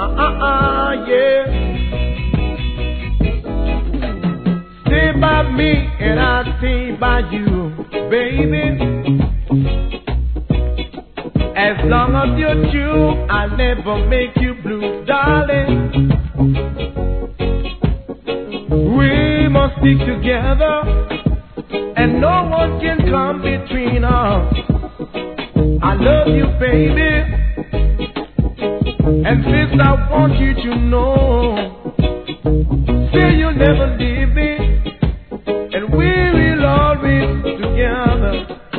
Yeah. Stay by me and I'll stay by you, baby. As long as you're true, I'll never make you blue, darling. We must stick together, and no one can come between us. I love you, baby, and this I want you to know. Say you'll never leave me, and we will always together.